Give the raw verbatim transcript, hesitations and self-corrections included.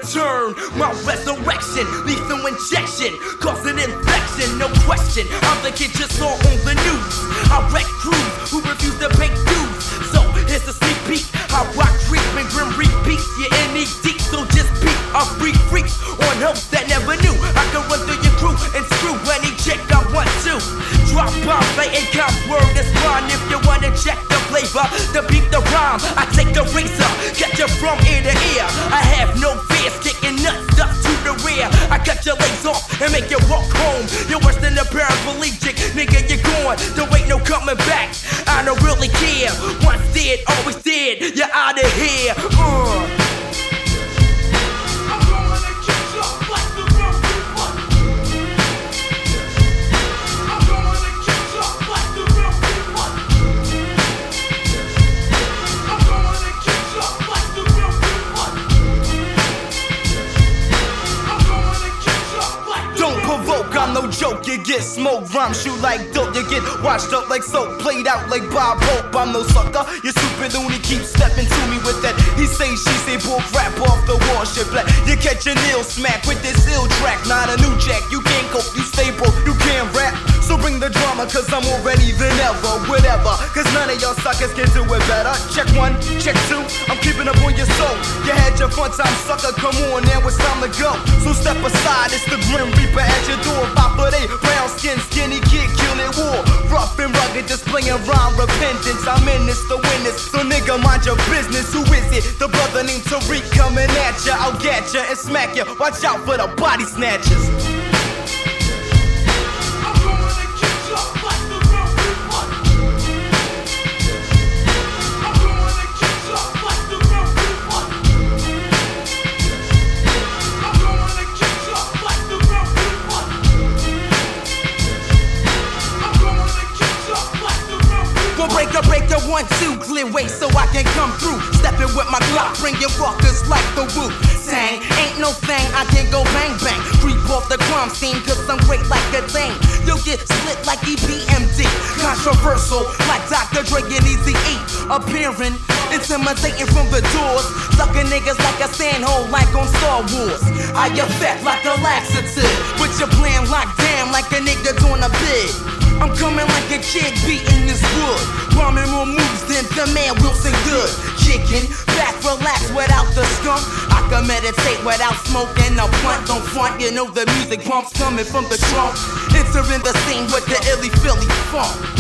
return, my resurrection, lethal injection, causing infection, no question. I'm the kid you saw on the news. I wreck crews who refuse to pay dues. So here's a sneak peek, how I creep and grim repeat. You're in knee deep, so just peep. I free freaks on hopes that never knew I could run through your crew and screw any chick I want to. Drop bombs, they ain't cop word, that's fine. If you wanna check the flavor, to beat the rhyme, I take the razor, catch you from ear to ear. I have no fears, kicking nuts up to the rear. I cut your legs off and make you walk home. You're worse than a paraplegic, nigga, you're gone. There ain't no coming back, I don't really care. Once did, always did, you're out of here. Uh. I'm no joke, you get smoked, rhyme shoot like dope. You get washed up like soap, played out like Bob Hope. I'm no sucker, you stupid loony, keep stepping to me with that he say, she say, bull crap off the wall shit black. You catch your nail smack with this ill track, not a new jack. You can't cope, you stay broke, you can't rap. So bring the drama, cause I'm more ready than ever, whatever. Cause none of y'all suckers can do it better. Check one, check two, I'm keeping up on your soul. You had your fun time, sucker, come on, now it's time to go. So step aside, it's the Grim Reaper at your door. Pop of they brown skin, skinny kid, kill it war. Rough and rugged, displaying rhyme repentance. I'm in this to win this, so nigga mind your business. Who is it? The brother named Tariq coming at ya. I'll get ya and smack ya. Watch out for the body snatchers. Break a break a one, two, clear way so I can come through. Stepping with my Glock, bringing rockers like the Wu Tang. Ain't no thing, I can go bang bang. Creep off the crime scene, cause I'm great like a thing. You'll get split like E P M D. Controversial, like Doctor Dre and Easy E. Appearing, intimidating from the doors. Sucking niggas like a sandhole, like on Star Wars. I affect like a laxative. With your plan locked down like a nigga doing a bid. I'm coming like a kid beating this wood. Rhyming more moves than the man Wilson Good. Kicking back, relax without the skunk. I can meditate without smoking a blunt. Don't front, you know the music pumps coming from the trunk. Entering the scene with the illy Philly funk.